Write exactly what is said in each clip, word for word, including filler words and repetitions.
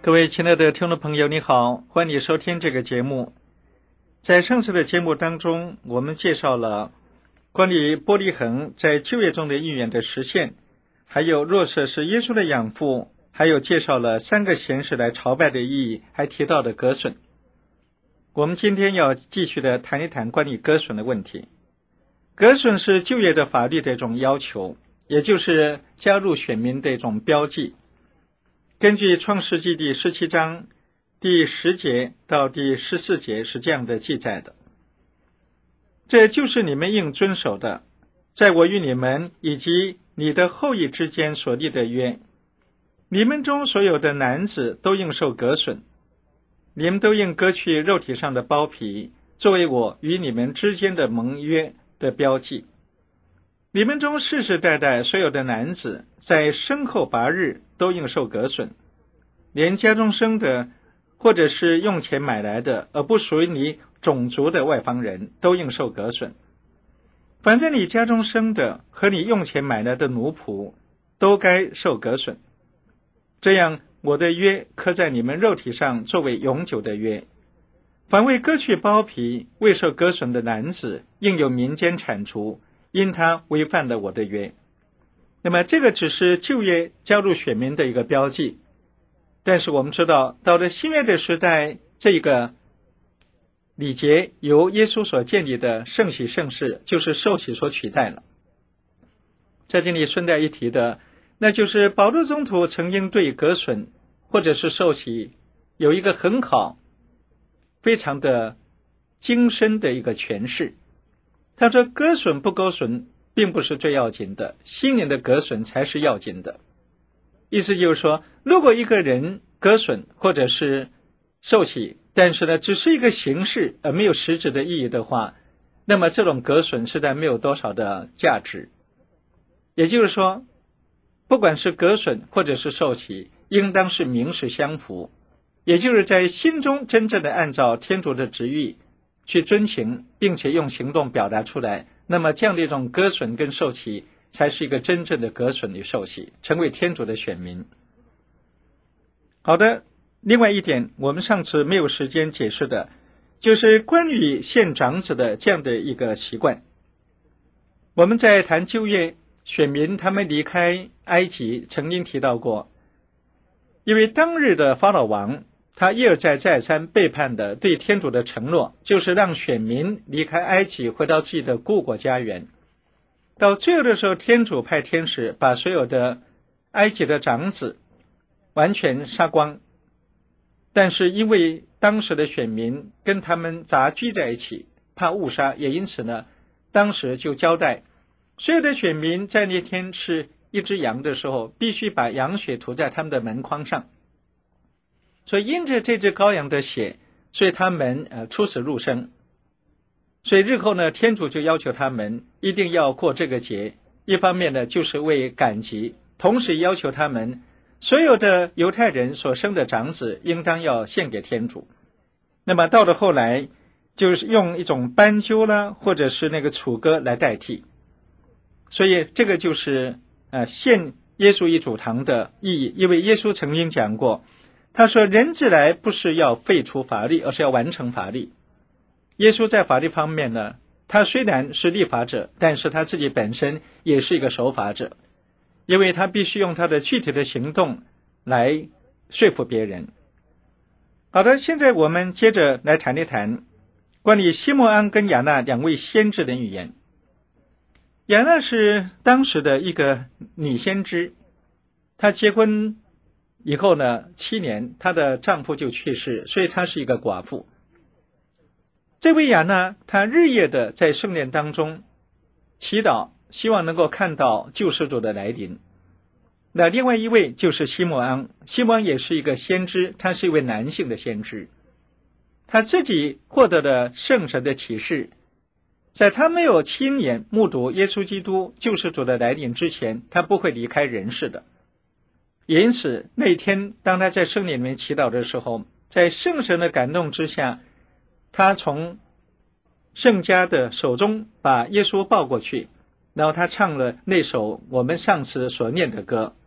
各位亲爱的听众朋友，你好，欢迎你收听这个节目。在上次的节目当中，我们介绍了关于伯利恒在旧约中的预言的实现，还有若瑟是耶稣的养父，还有介绍了三个贤士来朝拜的意义，还提到了割损。我们今天要继续的谈一谈关于割损的问题。割损是旧约的法律的一种要求，也就是加入选民的一种标记。根据创世纪第十七章第十节到第十四节是这样的记载的：这就是你们应遵守的，在我与你们以及你的后裔之间所立的约。你们中所有的男子都应受割损，你们都应割去肉体上的包皮，作为我与你们之间的盟约的标记。你们中世世代代所有的男子，在生后八日都应受割损，连家中生的，或者是用钱买来的，而不属于你种族的外邦人，都应受割损。反正你家中生的和你用钱买来的奴仆，都该受割损。这样，我的约刻在你们肉体上，作为永久的约。凡为割去包皮、未受割损的男子，应由民间铲除，因他违反了我的约。那么这个只是旧约加入选民的一个标记，但是我们知道，到了新约的时代，这个礼节由耶稣所建立的圣洗圣事，就是受洗所取代了。在这里顺带一提的，那就是保禄宗徒曾经对割损或者是受洗有一个很好非常的精深的一个诠释。他说割损不割损并不是最要紧的，心灵的割损才是要紧的。意思就是说，如果一个人割损或者是受洗，但是呢只是一个形式而没有实质的意义的话，那么这种割损实在没有多少的价值。也就是说，不管是割损或者是受洗，应当是名实相符，也就是在心中真正的按照天主的旨意去遵行，并且用行动表达出来，那么这样的一种割损跟受洗才是一个真正的割损与受洗，成为天主的选民。好的，另外一点我们上次没有时间解释的，就是关于献长子的这样的一个习惯。我们在谈旧约选民他们离开埃及曾经提到过，因为当日的法老王他一而再再三背叛的对天主的承诺，就是让选民离开埃及回到自己的故国家园。到最后的时候，天主派天使把所有的埃及的长子完全杀光，但是因为当时的选民跟他们杂居在一起，怕误杀，也因此呢，当时就交代所有的选民在那天吃一只羊的时候，必须把羊血涂在他们的门框上。所以因着这只羔羊的血，所以他们呃出死入生。所以日后呢，天主就要求他们一定要过这个节，一方面呢就是为感激，同时要求他们所有的犹太人所生的长子应当要献给天主。那么到了后来，就是用一种斑鸠啦，或者是那个楚歌来代替。所以这个就是呃献耶稣一主堂的意义，因为耶稣曾经讲过，他说人子来不是要废除法律，而是要完成法律。耶稣在法律方面呢，他虽然是立法者，但是他自己本身也是一个守法者，因为他必须用他的具体的行动来说服别人。好的，现在我们接着来谈一谈关于西默盎跟亚那两位先知的预言。亚那是当时的一个女先知，她结婚以后呢，七年她的丈夫就去世，所以她是一个寡妇。这位亚那，她日夜的在圣殿当中祈祷，希望能够看到救世主的来临。那另外一位就是西默盎，西默盎也是一个先知，他是一位男性的先知，他自己获得了圣神的启示，在他没有亲眼目睹耶稣基督救世主的来临之前，他不会离开人世的。因此那天当他在圣殿里面祈祷的时候，在圣神的感动之下，他从圣家的手中把耶稣抱过去，然后他唱了那首我们上次所念的歌，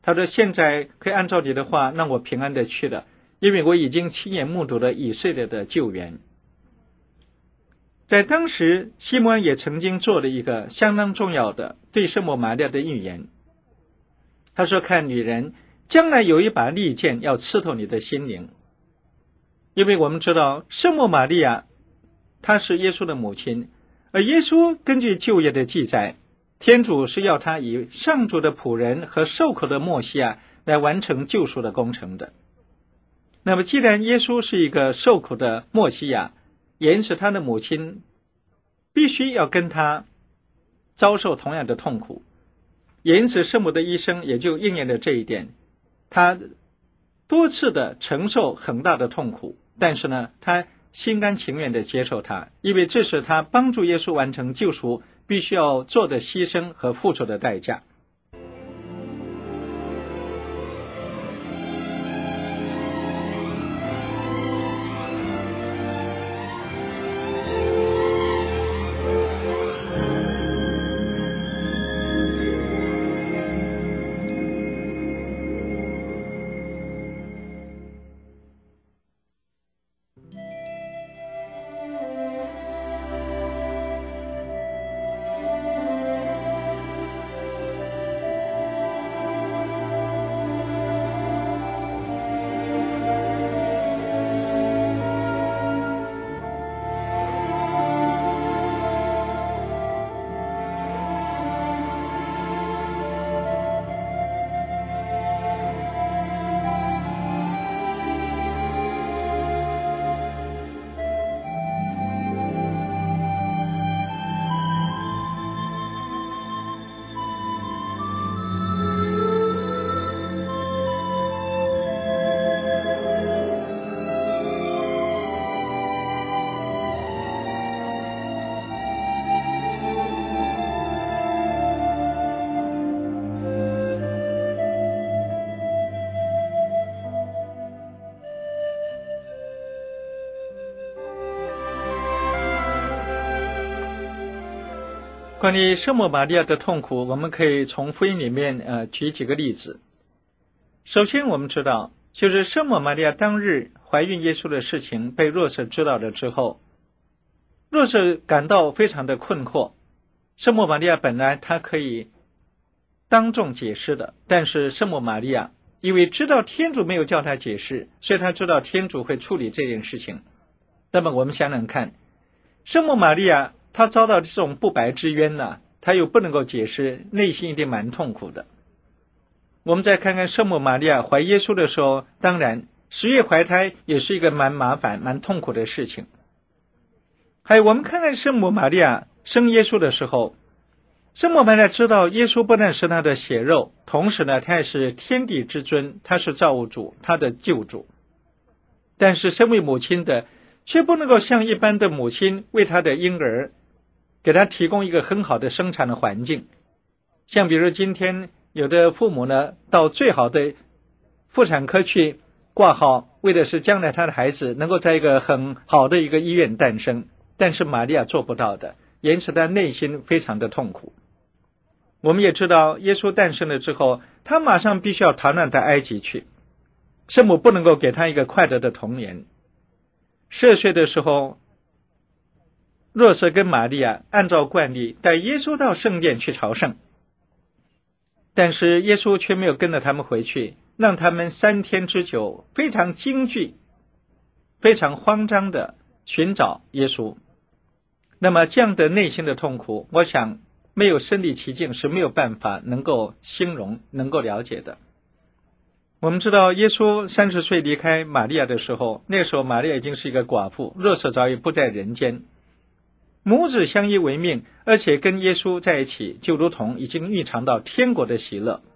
他说现在可以按照你的话让我平安的去了，因为我已经亲眼目睹了以色列的救援。在当时，西摩也曾经做了一个相当重要的对圣母玛利亚的预言。他说，看女人，将来有一把利剑要刺透你的心灵。因为我们知道圣母玛利亚她是耶稣的母亲，而耶稣根据旧约的记载，天主是要他以上主的仆人和受苦的默西亚来完成救赎的工程的。那么既然耶稣是一个受苦的默西亚，也因此他的母亲必须要跟他遭受同样的痛苦，也因此圣母的一生也就应验了这一点。他多次的承受很大的痛苦，但是呢，他心甘情愿的接受它，因为这是他帮助耶稣完成救赎必须要做的牺牲和付出的代价。关于圣母玛利亚的痛苦，我们可以从福音里面呃举几个例子。首先我们知道，就是圣母玛利亚当日怀孕耶稣的事情被若瑟知道了之后，若瑟感到非常的困惑。圣母玛利亚本来她可以当众解释的，但是圣母玛利亚因为知道天主没有叫她解释，所以她知道天主会处理这件事情。那么我们想想看，圣母玛利亚她遭到这种不白之冤呢，她又不能够解释，内心一定蛮痛苦的。我们再看看圣母玛利亚怀耶稣的时候，当然十月怀胎也是一个蛮麻烦蛮痛苦的事情。还有我们看看圣母玛利亚生耶稣的时候，圣母玛利亚知道耶稣不但是她的血肉，同时呢，她也是天地之尊，她是造物主，她的救主。但是身为母亲的却不能够像一般的母亲为她的婴儿给他提供一个很好的生产的环境。像比如今天有的父母呢，到最好的妇产科去挂号，为的是将来他的孩子能够在一个很好的一个医院诞生，但是玛利亚做不到的，因此他内心非常的痛苦。我们也知道耶稣诞生了之后，他马上必须要逃难到埃及去，圣母不能够给他一个快乐的童年。十二岁的时候，若瑟跟玛利亚按照惯例带耶稣到圣殿去朝圣，但是耶稣却没有跟着他们回去，让他们三天之久非常惊惧非常慌张的寻找耶稣。那么这样的内心的痛苦，我想没有身临其境是没有办法能够形容能够了解的。我们知道耶稣三十岁离开玛利亚的时候，那时候玛利亚已经是一个寡妇，若瑟早已不在人间，母子相依为命，而且跟耶稣在一起，就如同已经预尝到天国的喜乐。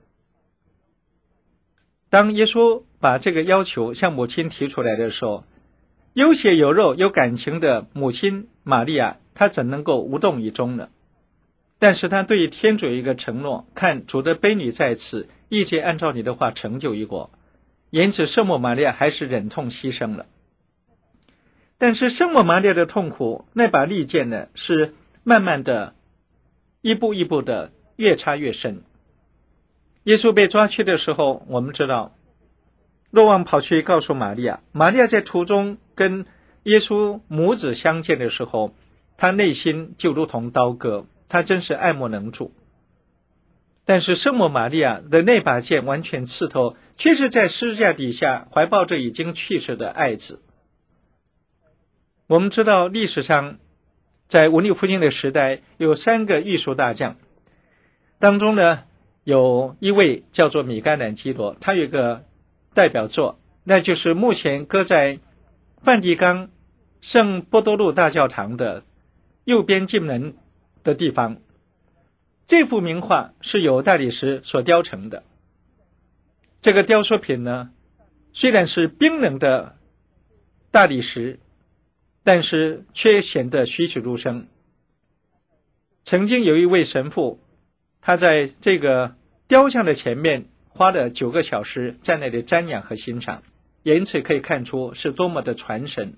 当耶稣把这个要求向母亲提出来的时候，有血有肉有感情的母亲玛利亚，她怎能够无动于衷呢？但是她对天主有一个承诺，看主的悲女在此，一切按照你的话成就于我。因此圣母玛利亚还是忍痛牺牲了。但是圣母玛利亚的痛苦，那把利剑呢，是慢慢的一步一步的越插越深。 耶稣被抓去的时候，我们知道若望跑去告诉玛利亚，玛利亚在途中跟耶稣母子相见的时候，他内心就如同刀割，他真是爱莫能助。但是圣母玛利亚的那把剑完全刺透，却是在十字架底下怀抱着已经去世的爱子。我们知道历史上在文艺复兴的时代有三个艺术大将，当中呢有一位叫做米开朗基罗，他有一个代表作，那就是目前搁在梵蒂冈圣波多禄大教堂的右边进门的地方。这幅名画是由大理石所雕成的，这个雕塑品呢虽然是冰冷的大理石，但是却显得栩栩如生。曾经有一位神父，他在这个雕像的前面花了九个小时在那里瞻仰和欣赏，也因此可以看出是多么的传神。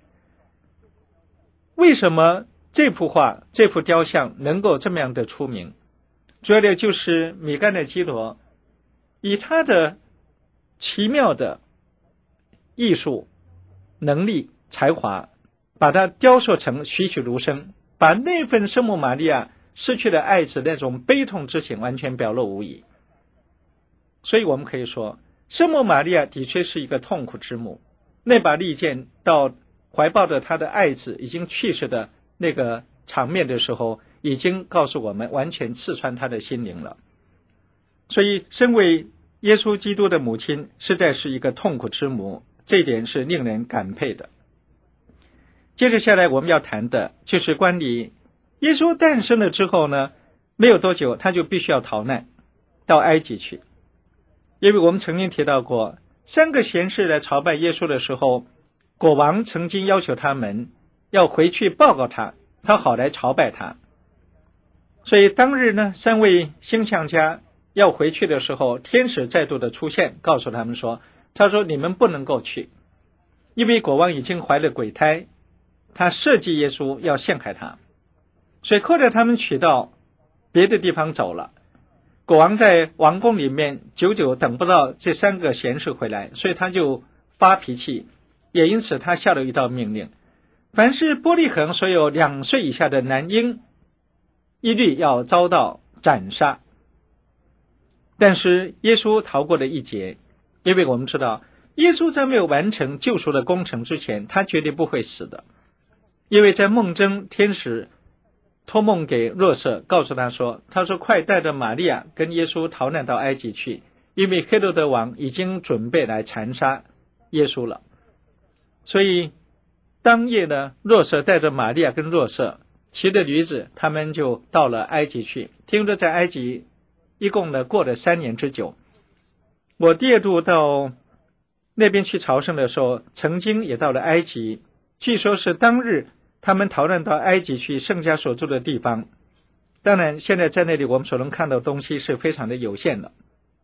为什么这幅画这幅雕像能够这么样的出名？主要的就是米开朗基罗以他的奇妙的艺术能力才华，把它雕塑成栩栩如生，把那份圣母玛利亚失去了爱子那种悲痛之情完全表露无遗。所以我们可以说，圣母玛利亚的确是一个痛苦之母，那把利剑到怀抱着她的爱子已经去世的那个场面的时候，已经告诉我们完全刺穿她的心灵了。所以身为耶稣基督的母亲，实在是一个痛苦之母，这一点是令人感佩的。接着下来我们要谈的就是关于耶稣诞生了之后呢，没有多久他就必须要逃难到埃及去。因为我们曾经提到过，三个贤士来朝拜耶稣的时候，国王曾经要求他们要回去报告他，他好来朝拜他。所以当日呢，三位星象家要回去的时候，天使再度的出现，告诉他们说，他说你们不能够去，因为国王已经怀了鬼胎，他设计耶稣要陷害他，所以后来他们取到别的地方走了。国王在王宫里面久久等不到这三个贤士回来，所以他就发脾气，也因此他下了一道命令，凡是伯利恒所有两岁以下的男婴，一律要遭到斩杀。但是耶稣逃过了一劫，因为我们知道耶稣在没有完成救赎的工程之前，他绝对不会死的。因为在梦中，天使托梦给若瑟，告诉他说，他说快带着玛利亚跟耶稣逃难到埃及去，因为黑罗德王已经准备来残杀耶稣了。所以当夜呢，若瑟带着玛利亚跟若瑟骑着驴子，他们就到了埃及去。听说在埃及一共呢过了三年之久。我第二度到那边去朝圣的时候，曾经也到了埃及，据说是当日他们逃难到埃及去圣家所住的地方。当然现在在那里我们所能看到的东西是非常的有限的。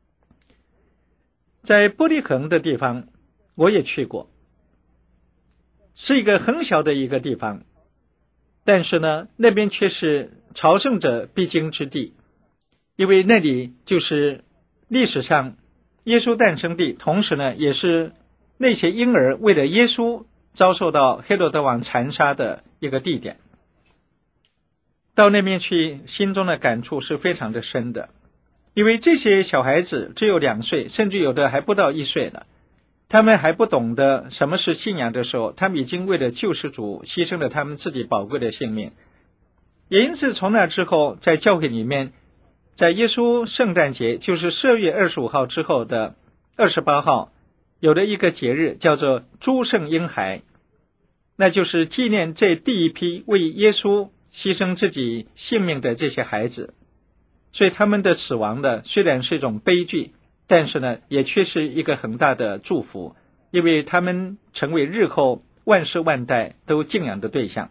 在伯利恒的地方我也去过，是一个很小的一个地方，但是呢那边却是朝圣者必经之地，因为那里就是历史上耶稣诞生地，同时呢也是那些婴儿为了耶稣遭受到黑罗德王残杀的一个地点。到那边去，心中的感触是非常的深的，因为这些小孩子只有两岁，甚至有的还不到一岁呢，他们还不懂得什么是信仰的时候，他们已经为了救世主牺牲了他们自己宝贵的性命。也因此从那之后，在教会里面，在耶稣圣诞节，就是十二月二十五号之后的二十八号，有了一个节日叫做诸圣婴孩，那就是纪念这第一批为耶稣牺牲自己性命的这些孩子。所以他们的死亡呢，虽然是一种悲剧，但是呢也却是一个很大的祝福，因为他们成为日后万世万代都敬仰的对象。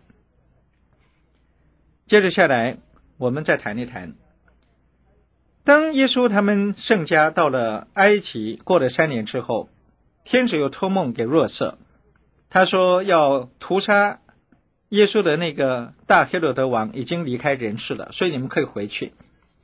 接着下来我们再谈一谈，当耶稣他们圣家到了埃及过了三年之后，天使又托梦给若瑟，他说要屠杀耶稣的那个大黑罗德王已经离开人世了，所以你们可以回去。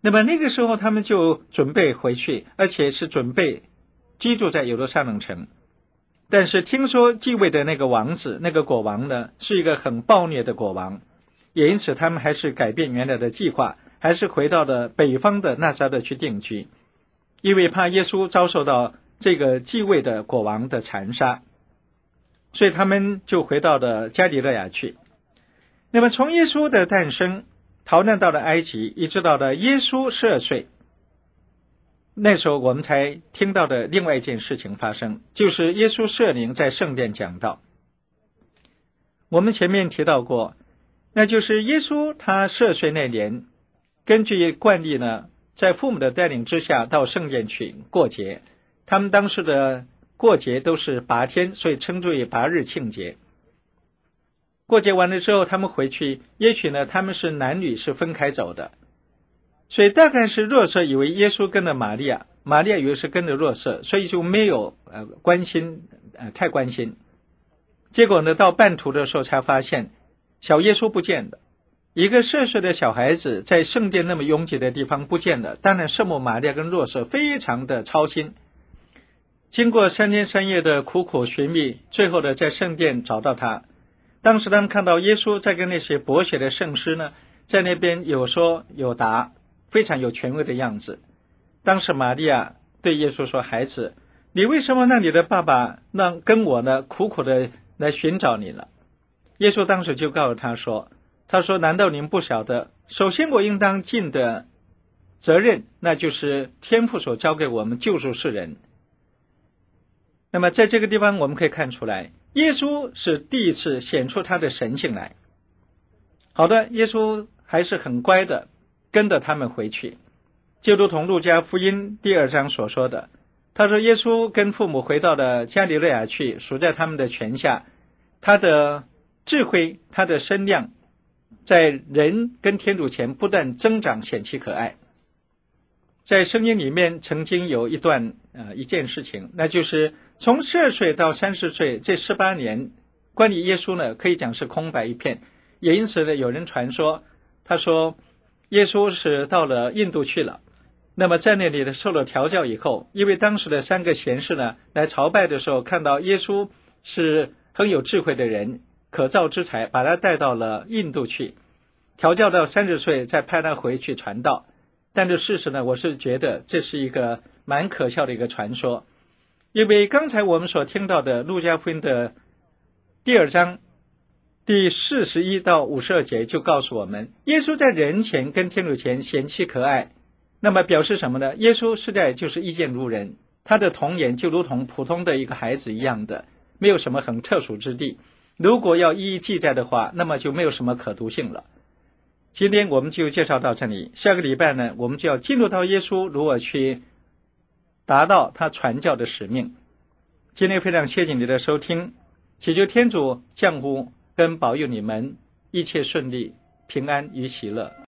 那么那个时候他们就准备回去，而且是准备居住在耶路撒冷城。但是听说继位的那个王子，那个国王呢，是一个很暴虐的国王，也因此他们还是改变原来的计划，还是回到了北方的纳撒勒去定居，因为怕耶稣遭受到这个继位的国王的残杀，所以他们就回到了加里肋亚去。那么从耶稣的诞生逃难到了埃及，一直到了耶稣十二岁，那时候我们才听到的另外一件事情发生，就是耶稣圣灵在圣殿讲道。我们前面提到过，那就是耶稣他十二岁那年，根据惯例呢，在父母的带领之下到圣殿去过节。他们当时的过节都是八天，所以称之为八日庆节。过节完了之后他们回去，也许呢他们是男女是分开走的，所以大概是若瑟以为耶稣跟着玛利亚，玛利亚以为是跟着若瑟，所以就没有呃关心呃太关心。结果呢到半途的时候才发现小耶稣不见了，一个十二岁的小孩子在圣殿那么拥挤的地方不见了，当然圣母玛利亚跟若瑟非常的操心。经过三天三夜的苦苦寻觅，最后呢在圣殿找到他。当时他们看到耶稣在跟那些博学的圣师呢在那边有说有答，非常有权威的样子。当时玛利亚对耶稣说，孩子，你为什么让你的爸爸让跟我呢苦苦的来寻找你了？耶稣当时就告诉他说，他说难道您不晓得，首先我应当尽的责任，那就是天父所交给我们救赎世人。那么在这个地方我们可以看出来，耶稣是第一次显出他的神性来。好的，耶稣还是很乖的跟着他们回去，就如同路加福音第二章所说的，他说耶稣跟父母回到了加里肋亚去，属在他们的权下，他的智慧他的身量在人跟天主前不断增长，显其可爱。在圣经里面曾经有一段呃一件事情，那就是从十二岁到三十岁这十八年，关于耶稣呢可以讲是空白一片。也因此呢有人传说，他说耶稣是到了印度去了，那么在那里呢受了调教以后，因为当时的三个贤士呢来朝拜的时候看到耶稣是很有智慧的人，可造之才，把他带到了印度去，调教到三十岁再派他回去传道。但是事实呢，我是觉得这是一个蛮可笑的一个传说，因为刚才我们所听到的路加福音的第二章第四十一到五十二节就告诉我们，耶稣在人前跟天主前显其可爱，那么表示什么呢？耶稣实在就是一见如人，他的童颜就如同普通的一个孩子一样的，没有什么很特殊之地。如果要一一记载的话，那么就没有什么可读性了。今天我们就介绍到这里，下个礼拜呢，我们就要进入到耶稣如何去达到他传教的使命。今天非常谢谢你的收听，祈求天主降福跟保佑你们一切顺利、平安与喜乐。